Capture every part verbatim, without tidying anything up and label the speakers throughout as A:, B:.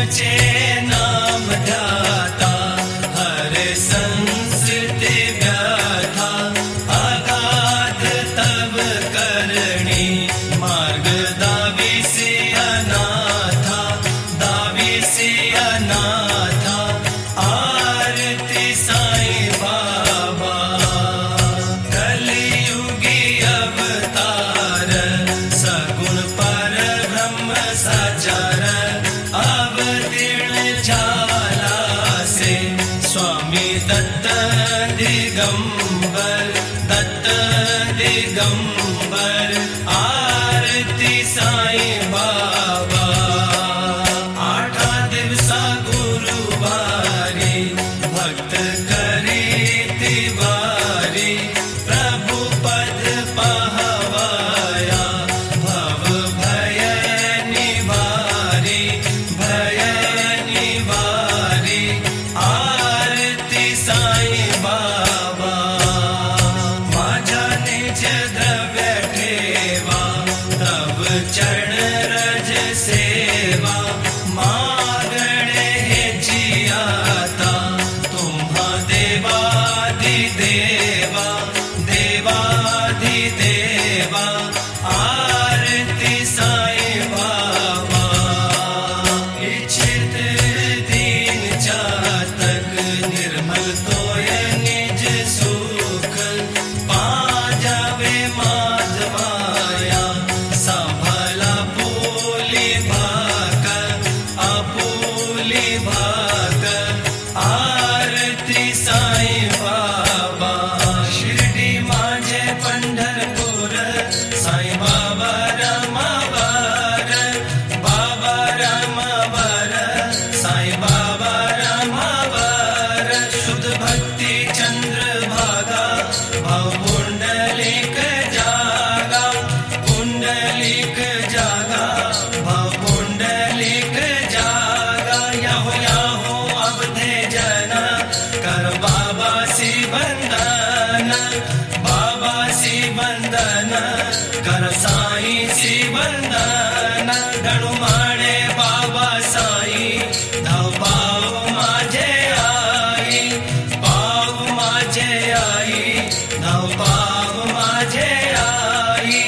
A: तुझे नाम ध्याता, हर संस्कृति व्यथा, अगाध तब करणी, मार्ग दाविसी अनाथा, दाविसी अनाथा, आरती साईं बाबा। कलियुगी अवतार, सगुण पर ब्रह्म सचर, अवतीर्ण झाला से स्वामी दत्त दिगंबर, दत्त दिगंबर, आरती साईं बाबा। आठा दिवसा गुरुवारी, भक्त करी तिवारी, प्रभु पद पहवाया, भव भय निवारी, भय निवारी, आरती साईं बाबा। माझा निज द्रव्य ठेवा, तव चरण रज सेवा, मागणे हे जियाता, तुम्हा देवादिदेवा, देवादिदेवा, आरती साईं बाबा। इच्छित दीन जातक, निर्मल तोय निज सुख, पाजावे माधवाया, सांभाला पोली भाग, आपुली भाग, आरती साईं बाबा। शिर्डी माझे पंढरपूर, साईं बाबा रामावर, बाबा रामावर, साईं बाबा रामावर, शुद्ध भक्ती चंद्रभागा, भाव पुंडलिक जागा, पुंडलिक जागा, भाव पुंडलिक जागा। याहो याहो अवधे जना, कर बाबा सी बंदन, बाबा सी बंदन, कर साईं सी बंदन। गणु माणे बाबा साईं, धाव पाव माझे आई, पाव माझे आई, धाव पाव माझे आई।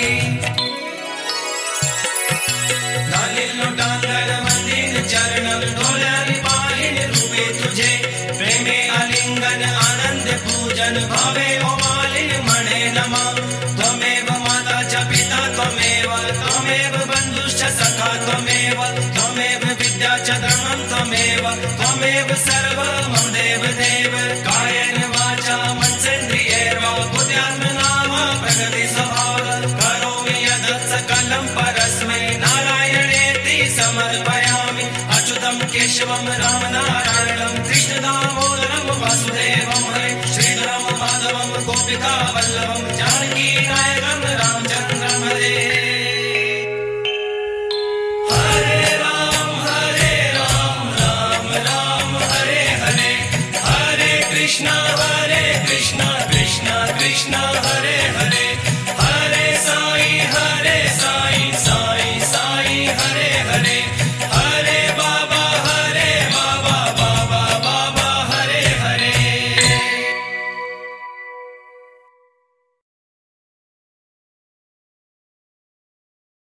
A: घालिलो टांगण मंदिर चरणम, डोल्यारी पाहिन रूपे तुझे, प्रेमे आलिंगन आनंद पूजन, भावे ओमालिन मणे नमा। त्वमेव माता च पिता त्वमेव, त्वमेव बन्धुश्च सखा त्वमेव, त्वमेव विद्या च धर्मं त्वमेव, त्वमेव सर्वं मम देव देव। कायेन वाचा मनसेन्द्रियैर्वा, बुद्ध्यात्मना प्रकृति स्वभाव, करोमि यत् सकलं परस्मै, नारायणेति समर्पयामि। अच्युतं केशवं रामनारायणं, कृष्णदामोदरं वासुदेवं हरे, श्रीधरं माधवं गोपिका वल्लभं,